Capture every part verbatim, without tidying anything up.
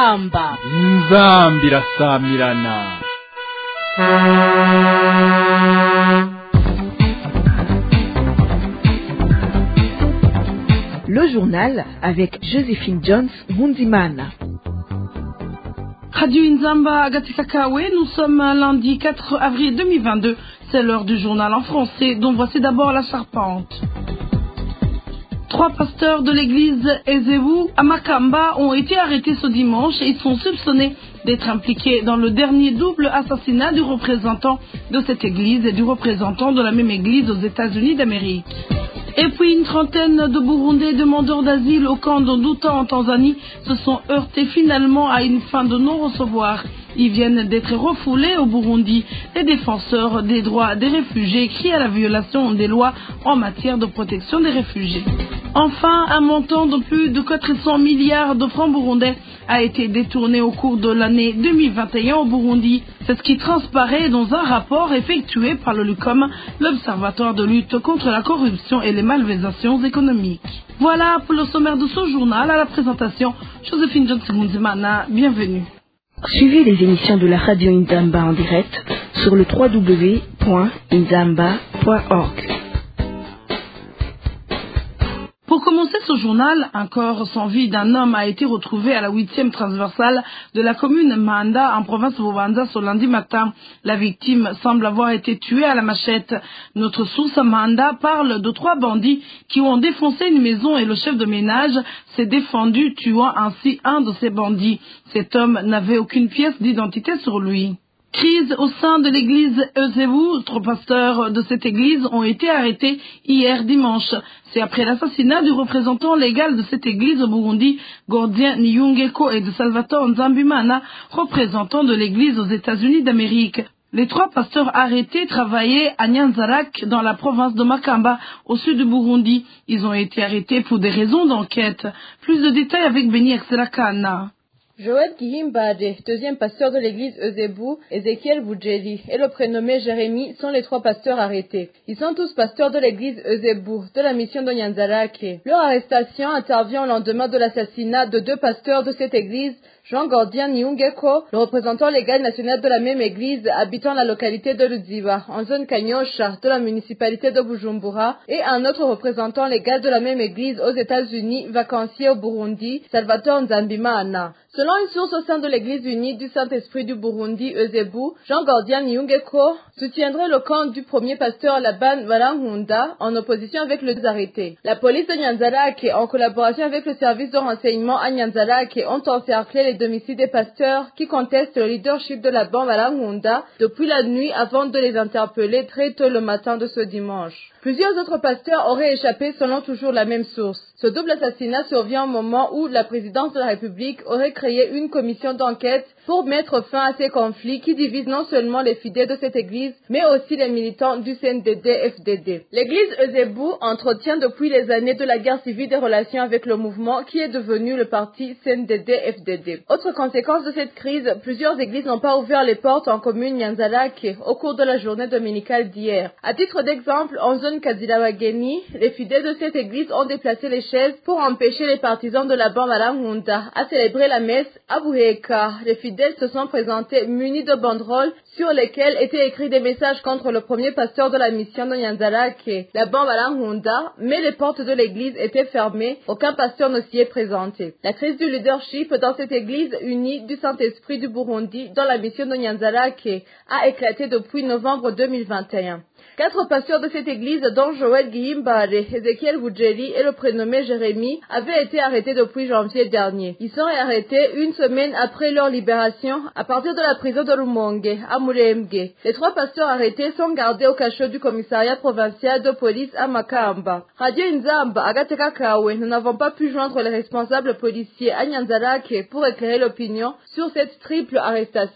inzamba inzamba irasamirana. Le journal avec Joséphine Jones Mundimana. Radio Inzamba Agatikakawe, nous sommes lundi quatre avril deux mille vingt-deux. C'est l'heure du journal en français, dont voici d'abord la charpente. Trois pasteurs de l'église Ezebu à Makamba ont été arrêtés ce dimanche et ils sont soupçonnés d'être impliqués dans le dernier double assassinat du représentant de cette église et du représentant de la même église aux États-Unis d'Amérique. Et puis une trentaine de Burundais demandeurs d'asile au camp d'Onduta en Tanzanie se sont heurtés finalement à une fin de non-recevoir. Ils viennent d'être refoulés au Burundi. Les défenseurs des droits des réfugiés crient à la violation des lois en matière de protection des réfugiés. Enfin, un montant de plus de quatre cents milliards de francs burundais a été détourné au cours de l'année deux mille vingt et un au Burundi. C'est ce qui transparaît dans un rapport effectué par le LUCOM, l'Observatoire de lutte contre la corruption et les malversations économiques. Voilà pour le sommaire de ce journal. À la présentation, Joséphine Jones-Munzimana, bienvenue. Suivez les émissions de la radio Inzamba en direct sur le w w w point inzamba point org. Pour commencer ce journal, un corps sans vie d'un homme a été retrouvé à la huitième transversale de la commune Manda en province Bubanza ce lundi matin. La victime semble avoir été tuée à la machette. Notre source Manda parle de trois bandits qui ont défoncé une maison et le chef de ménage s'est défendu, tuant ainsi un de ces bandits. Cet homme n'avait aucune pièce d'identité sur lui. Crise au sein de l'église Ezebu. Trois pasteurs de cette église ont été arrêtés hier dimanche. C'est après l'assassinat du représentant légal de cette église au Burundi, Gordien Niyungeko, et de Salvatore Nzambimana, représentant de l'église aux États-Unis d'Amérique. Les trois pasteurs arrêtés travaillaient à Nyanzarak, dans la province de Makamba, au sud du Burundi. Ils ont été arrêtés pour des raisons d'enquête. Plus de détails avec Beni Akselakana. Joël Gihimbade, deuxième pasteur de l'église Ezebu, Ezekiel Boudjeli et le prénommé Jérémie sont les trois pasteurs arrêtés. Ils sont tous pasteurs de l'église Ezebu, de la mission de Nyanzarake. Leur arrestation intervient au lendemain de l'assassinat de deux pasteurs de cette église, Jean Gordien Niungeko, le représentant légal national de la même église habitant la localité de Ludziba, en zone Kanyosha de la municipalité de Bujumbura, et un autre représentant légal de la même église aux États-Unis, vacancier au Burundi, Salvatore Nzambimana. Selon une source au sein de l'église unie du Saint-Esprit du Burundi, Ezebu, Jean Gordien Niungeko soutiendrait le camp du premier pasteur Laban Valankunda en opposition avec le arrêté. La police de Nyanzarake, en collaboration avec le service de renseignement à Nyanzarake, ont encerclé les domiciles des pasteurs qui contestent le leadership de Laban Valankunda depuis la nuit avant de les interpeller très tôt le matin de ce dimanche. Plusieurs autres pasteurs auraient échappé selon toujours la même source. Ce double assassinat survient au moment où la présidence de la République aurait créé une commission d'enquête pour mettre fin à ces conflits qui divisent non seulement les fidèles de cette église, mais aussi les militants du C N D D F D D. L'église Ezebu entretient depuis les années de la guerre civile des relations avec le mouvement qui est devenu le parti C N D D F D D. Autre conséquence de cette crise, plusieurs églises n'ont pas ouvert les portes en commune Nyanzarake au cours de la journée dominicale d'hier. À titre d'exemple, en zone Kadilawageni, les fidèles de cette église ont déplacé les chaises pour empêcher les partisans de la Bambala à célébrer la messe à Buheka. Les fidèles se sont présentés munis de banderoles sur lesquelles étaient écrits des messages contre le premier pasteur de la mission de Nyanzarake, la Bambala, mais les portes de l'église étaient fermées, aucun pasteur ne s'y est présenté. La crise du leadership dans cette église unie du Saint-Esprit du Burundi dans la mission de Nyanzarake a éclaté depuis novembre deux mille vingt et un. Quatre pasteurs de cette église, dont Joël Gihimbade, Ezekiel Boudjeli et le prénommé Jérémie, avaient été arrêtés depuis janvier dernier. Ils sont arrêtés une semaine après leur libération à partir de la prison de Rumonge, à Muremge. Les trois pasteurs arrêtés sont gardés au cachot du commissariat provincial de police à Makamba. Radio Inzamba, Agateka Kawe, nous n'avons pas pu joindre les responsables policiers à Nyanzarake pour éclairer l'opinion sur cette triple arrestation.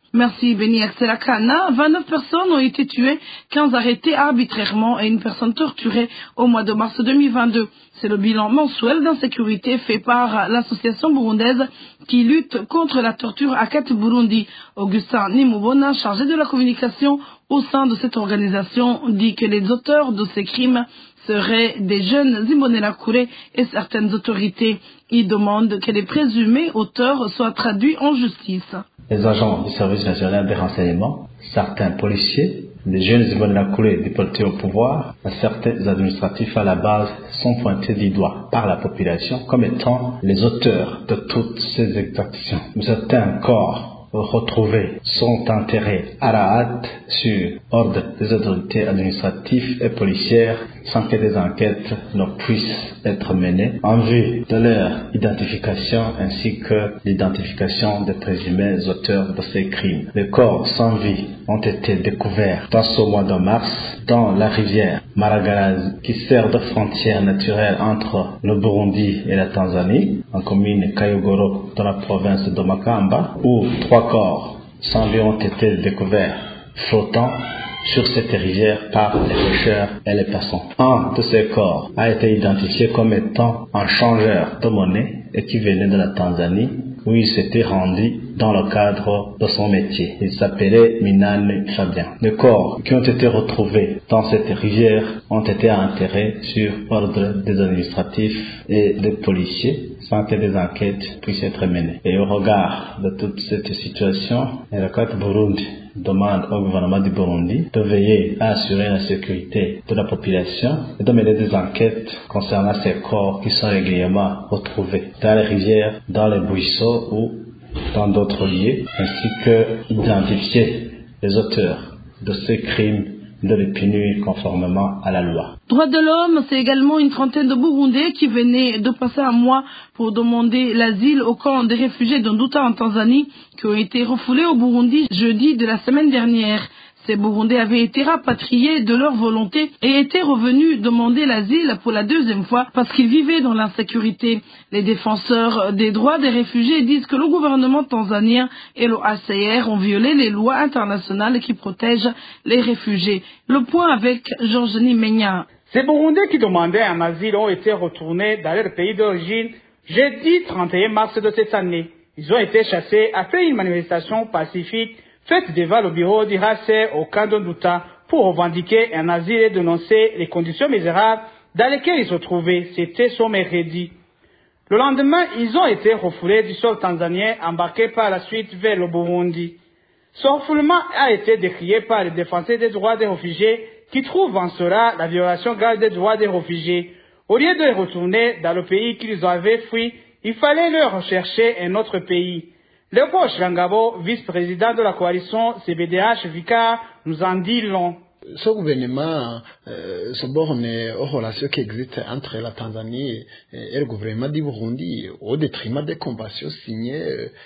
Merci Beni Akselakana. vingt-neuf personnes ont été tuées, quinze arrêtées arbitrairement et une personne torturée au mois de mars deux mille vingt-deux. C'est le bilan mensuel d'insécurité fait par l'association burundaise qui lutte contre la torture à Kat Burundi. Augustin Nimubona, chargé de la communication au sein de cette organisation, dit que les auteurs de ces crimes seraient des jeunes Imbonerakure et certaines autorités. Il demande que les présumés auteurs soient traduits en justice. Les agents du service national des renseignements, certains policiers, les jeunes Imbonerakure déportés au pouvoir, certains administratifs à la base sont pointés du doigt par la population comme étant les auteurs de toutes ces exactions. Certains corps retrouvés sont enterrés à la hâte sur ordre des autorités administratives et policières sans que des enquêtes ne puissent être menées en vue de leur identification ainsi que l'identification des présumés auteurs de ces crimes. Les corps sans vie ont été découverts dans ce mois de mars dans la rivière Maragarazi qui sert de frontière naturelle entre le Burundi et la Tanzanie en commune Kayogoro dans la province de Makamba où trois corps sans vie ont été découverts flottant sur cette rivière par les pêcheurs et les passants. Un de ces corps a été identifié comme étant un changeur de monnaie et qui venait de la Tanzanie où il s'était rendu dans le cadre de son métier. Il s'appelait Minane Fabien. Les corps qui ont été retrouvés dans cette rivière ont été enterrés sur ordre des administratifs et des policiers sans que des enquêtes puissent être menées. Et au regard de toute cette situation, la Kat Burundi demande au gouvernement du Burundi de veiller à assurer la sécurité de la population et de mener des enquêtes concernant ces corps qui sont régulièrement retrouvés dans les rivières, dans les buisseaux ou dans d'autres lieux, ainsi que identifier les auteurs de ces crimes, de les punir conformément à la loi. Droits de l'homme, c'est également une trentaine de Burundais qui venaient de passer un mois pour demander l'asile au camp des réfugiés d'Nduta en Tanzanie, qui ont été refoulés au Burundi jeudi de la semaine dernière. Ces Burundais avaient été rapatriés de leur volonté et étaient revenus demander l'asile pour la deuxième fois parce qu'ils vivaient dans l'insécurité. Les défenseurs des droits des réfugiés disent que le gouvernement tanzanien et le H C R ont violé les lois internationales qui protègent les réfugiés. Le point avec Georges Nimenya. Ces Burundais qui demandaient un asile ont été retournés dans leur pays d'origine jeudi trente et un mars de cette année. Ils ont été chassés après une manifestation pacifique faite devant le bureau du H C R au camp d'Nduta pour revendiquer un asile et dénoncer les conditions misérables dans lesquelles ils se trouvaient. C'était son mercredi. Le lendemain, ils ont été refoulés du sol tanzanien, embarqués par la suite vers le Burundi. Ce refoulement a été décrié par les défenseurs des droits des réfugiés qui trouvent en cela la violation grave des droits des réfugiés. Au lieu de les retourner dans le pays qu'ils avaient fui, il fallait leur rechercher un autre pays. Léopold Shilangabo, vice-président de la coalition C B D H Vicar, nous en dit long. Ce gouvernement euh, se borne aux relations qui existent entre la Tanzanie et le gouvernement du Burundi au détriment des conventions signées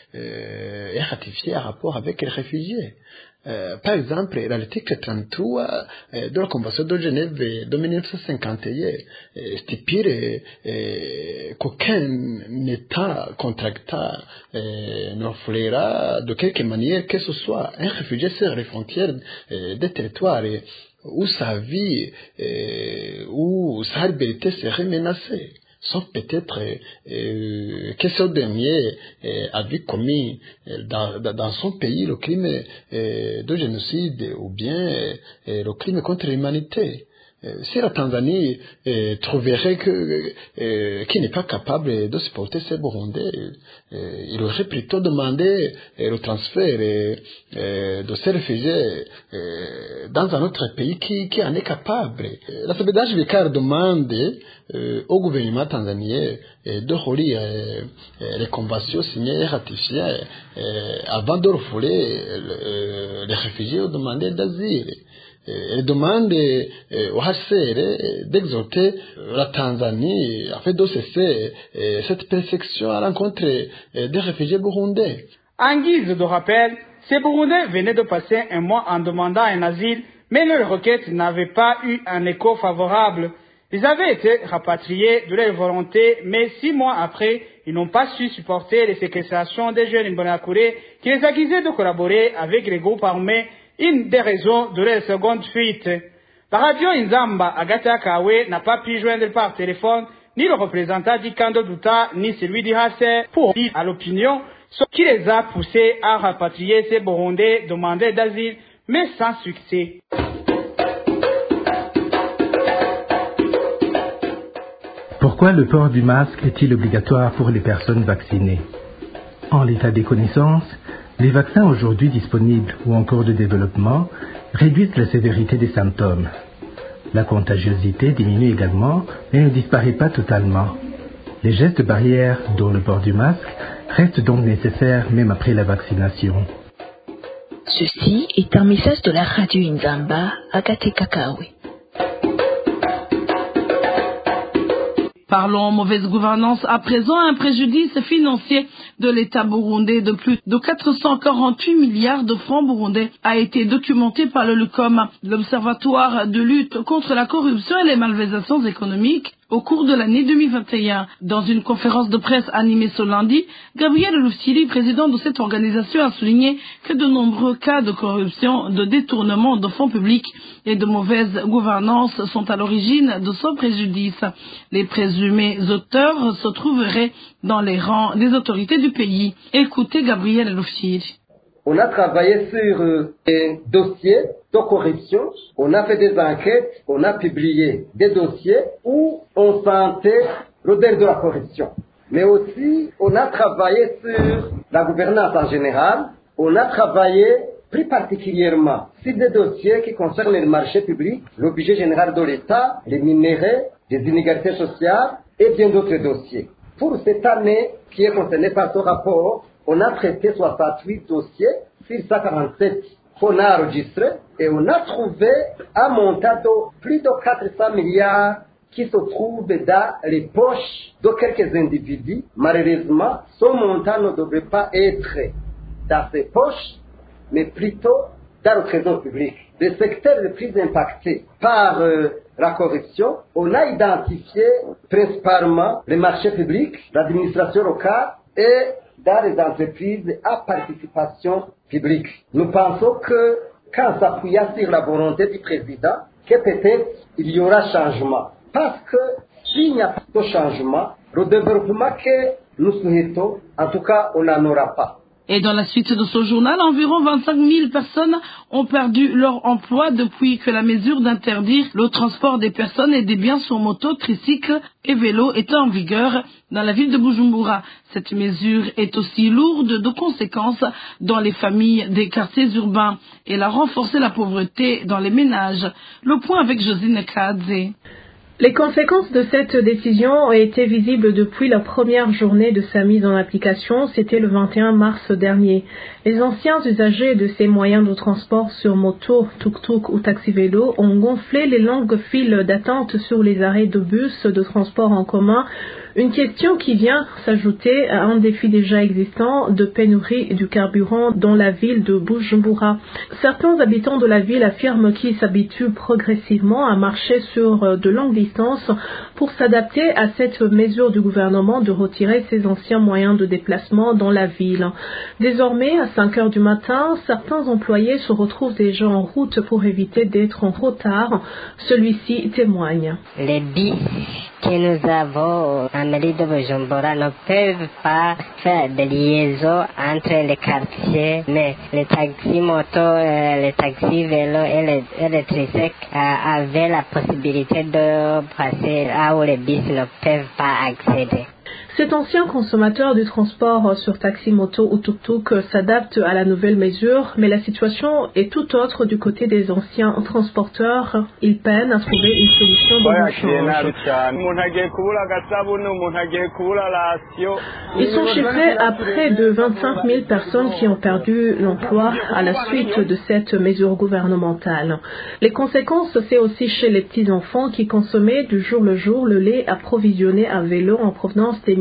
euh, et ratifiées en rapport avec les réfugiés. Euh, par exemple, l'article trente-trois euh, de la Convention de Genève de mille neuf cent cinquante et un euh, stipule euh, qu'aucun État contractant euh, n'offrira de quelque manière que ce soit un réfugié sur les frontières euh, des territoires euh, où sa vie euh, où sa liberté serait menacée. Sauf peut-être euh, que ce dernier euh, avait commis euh, dans, dans son pays le crime euh, de génocide ou bien euh, le crime contre l'humanité. Euh, si la Tanzanie euh, trouverait que euh, qu'il n'est pas capable de supporter ces Burundais, euh, il aurait plutôt demandé euh, le transfert euh, euh, de ces réfugiés euh, dans un autre pays qui, qui en est capable. Euh, la C B D H Vicar demande euh, au gouvernement tanzanien euh, de relire euh, les conventions signées et ratifiées euh, avant de refouler euh, les réfugiés ou demander d'asile. Elle demande au H C R d'exhorter la Tanzanie afin de cesser cette persécution à l'encontre des réfugiés burundais. En guise de rappel, ces Burundais venaient de passer un mois en demandant un asile, mais leurs requêtes n'avaient pas eu un écho favorable. Ils avaient été rapatriés de leur volonté, mais six mois après, ils n'ont pas su supporter les séquestrations des jeunes Imbonerakure qui les accusaient de collaborer avec les groupes armés, une des raisons de leur seconde fuite. La radio Inzamba, Agatha Kawe, n'a pas pu joindre par téléphone ni le représentant d'Ikando Douta, ni celui d'Ihase pour dire à l'opinion ce qui les a poussés à rapatrier ces Burundais demandeurs d'asile, mais sans succès. Pourquoi le port du masque est-il obligatoire pour les personnes vaccinées? En l'état des connaissances, les vaccins aujourd'hui disponibles ou en cours de développement réduisent la sévérité des symptômes. La contagiosité diminue également, mais ne disparaît pas totalement. Les gestes barrières, dont le port du masque, restent donc nécessaires même après la vaccination. Ceci est un message de la radio Inzamba, Agathe Kakawe. Parlons mauvaise gouvernance à présent. Un préjudice financier de l'État burundais de plus de quatre cent quarante-huit milliards de francs burundais a été documenté par le LUCOM, l'Observatoire de lutte contre la corruption et les malversations économiques, au cours de l'année deux mille vingt et un. Dans une conférence de presse animée ce lundi, Gabriel Loufsili, président de cette organisation, a souligné que de nombreux cas de corruption, de détournement de fonds publics et de mauvaise gouvernance sont à l'origine de ce préjudice. Les présumés auteurs se trouveraient dans les rangs des autorités du pays. Écoutez Gabriel Loufsili. On a travaillé sur euh, des dossiers de corruption, on a fait des enquêtes, on a publié des dossiers où on sentait l'odeur de la corruption. Mais aussi, on a travaillé sur la gouvernance en général, on a travaillé plus particulièrement sur des dossiers qui concernent le marché public, le budget général de l'État, les minéraux, les inégalités sociales et bien d'autres dossiers. Pour cette année qui est concernée par ce rapport, on a traité soixante-huit dossiers sur cent quarante-sept qu'on a enregistrés et on a trouvé un montant de plus de quatre cents milliards qui se trouve dans les poches de quelques individus. Malheureusement, ce montant ne devrait pas être dans ces poches, mais plutôt dans le trésor public. Le secteur le plus impacté par euh, la corruption, on a identifié principalement les marchés publics, l'administration locale et dans les entreprises à participation publique. Nous pensons que, qu'en s'appuyant sur la volonté du président, que peut-être il y aura changement. Parce que s'il n'y a pas de changement, le développement que nous souhaitons, en tout cas, on n'en aura pas. Et dans la suite de ce journal, environ vingt-cinq mille personnes ont perdu leur emploi depuis que la mesure d'interdire le transport des personnes et des biens sur moto, tricycle et vélo est en vigueur dans la ville de Bujumbura. Cette mesure est aussi lourde de conséquences dans les familles des quartiers urbains. Elle a renforcé la pauvreté dans les ménages. Le point avec Josine Kadze. Les conséquences de cette décision ont été visibles depuis la première journée de sa mise en application, c'était le vingt et un mars dernier. Les anciens usagers de ces moyens de transport sur moto, tuk-tuk ou taxi-vélo ont gonflé les longues files d'attente sur les arrêts de bus de transport en commun, une question qui vient s'ajouter à un défi déjà existant de pénurie du carburant dans la ville de Bujumbura. Certains habitants de la ville affirment qu'ils s'habituent progressivement à marcher sur de longues distances pour s'adapter à cette mesure du gouvernement de retirer ces anciens moyens de déplacement dans la ville. Désormais, à cinq heures du matin, certains employés se retrouvent déjà en route pour éviter d'être en retard. Celui-ci témoigne. Les bus que nous avons en mairie de Bujumbura ne peuvent pas faire de liaison entre les quartiers, mais les taxis moto, euh, les taxis vélo et les, et les tricycles euh, avaient la possibilité de passer là où les bus ne peuvent pas accéder. Cet ancien consommateur du transport sur taxi, moto ou tuk-tuk s'adapte à la nouvelle mesure, mais la situation est tout autre du côté des anciens transporteurs. Ils peinent à trouver une solution de rechange. Ils sont chiffrés à près de vingt-cinq mille personnes qui ont perdu l'emploi à la suite de cette mesure gouvernementale. Les conséquences, c'est aussi chez les petits-enfants qui consommaient du jour le jour le lait approvisionné à vélo en provenance des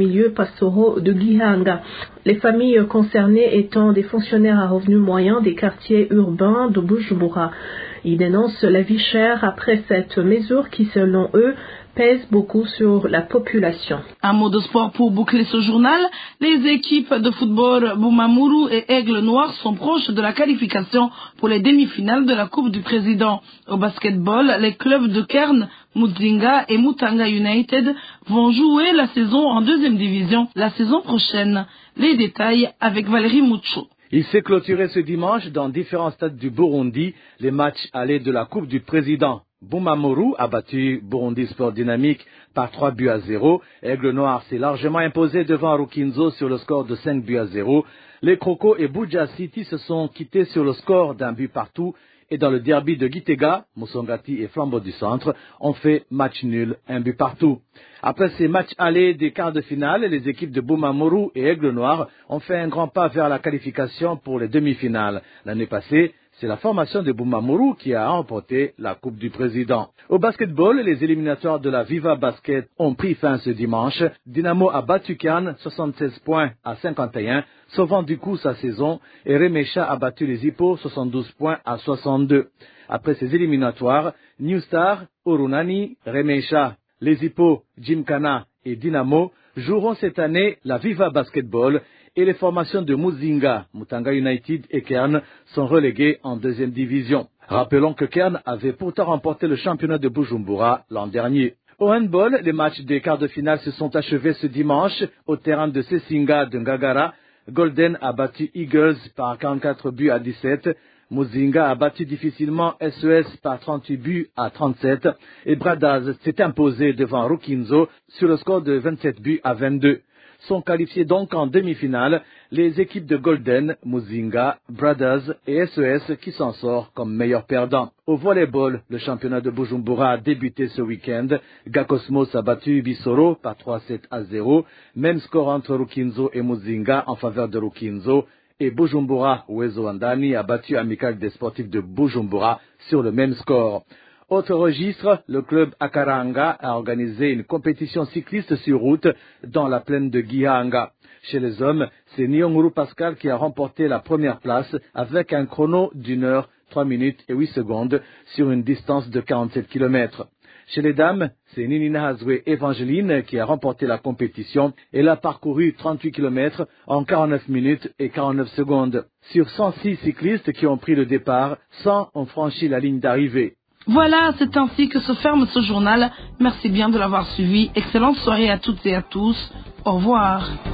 milieux pastoraux de Gihanga. Les familles concernées étant des fonctionnaires à revenus moyens des quartiers urbains de Bujumbura. Ils dénoncent la vie chère après cette mesure qui, selon eux, pèse beaucoup sur la population. Un mot de sport pour boucler ce journal. Les équipes de football Bumamuru et Aigle Noir sont proches de la qualification pour les demi-finales de la Coupe du Président. Au basketball, les clubs de Kern, Muzinga et Mutanga United vont jouer la saison en deuxième division la saison prochaine. Les détails avec Valérie Mouchou. Il s'est clôturé ce dimanche dans différents stades du Burundi les matchs allés de la Coupe du Président. Bumamuru a battu Burundi Sport Dynamique par trois buts à zéro. Aigle Noir s'est largement imposé devant Rukinzo sur le score de cinq buts à zéro. Les Crocos et Buja City se sont quittés sur le score d'un but partout. Et dans le derby de Gitega, Musongati et Flambeau du Centre ont fait match nul, un but partout. Après ces matchs allés des quarts de finale, les équipes de Bumamuru et Aigle Noir ont fait un grand pas vers la qualification pour les demi-finales. L'année passée, c'est la formation de Bumamuru qui a remporté la Coupe du Président. Au basketball, les éliminatoires de la Viva Basket ont pris fin ce dimanche. Dynamo a battu Kern soixante-seize points à cinquante et un, sauvant du coup sa saison, et Remesha a battu les Hippos soixante-douze points à soixante-deux. Après ces éliminatoires, New Star, Urunani, Remesha, les Hippos, Gymkhana et Dynamo joueront cette année la Viva Basketball et les formations de Muzinga, Mutanga United et Kern sont reléguées en deuxième division. Rappelons que Kern avait pourtant remporté le championnat de Bujumbura l'an dernier. Au handball, les matchs des quarts de finale se sont achevés ce dimanche au terrain de Sesinga de Ngagara. Golden a battu Eagles par quarante-quatre buts à dix-sept. Muzinga a battu difficilement S E S par trente-huit buts à trente-sept. Et Bradaz s'est imposé devant Rukinzo sur le score de vingt-sept buts à vingt-deux. Sont qualifiés donc en demi-finale les équipes de Golden, Muzinga, Brothers et S E S qui s'en sortent comme meilleurs perdants. Au volleyball, le championnat de Bujumbura a débuté ce week-end. Gakosmos a battu Bisoro par trois sept à zéro. Même score entre Rukinzo et Muzinga en faveur de Rukinzo. Et Bujumbura Uwezo Andani a battu Amical des sportifs de Bujumbura sur le même score. Autre registre, le club Akaranga a organisé une compétition cycliste sur route dans la plaine de Gihanga. Chez les hommes, c'est Nyonguru Pascal qui a remporté la première place avec un chrono d'une heure, trois minutes et huit secondes sur une distance de quarante-sept kilomètres. Chez les dames, c'est Ninina Hazwe Evangeline qui a remporté la compétition. Elle a parcouru trente-huit kilomètres en quarante-neuf minutes et quarante-neuf secondes. Sur cent six cyclistes qui ont pris le départ, cent ont franchi la ligne d'arrivée. Voilà, c'est ainsi que se ferme ce journal. Merci bien de l'avoir suivi. Excellente soirée à toutes et à tous. Au revoir.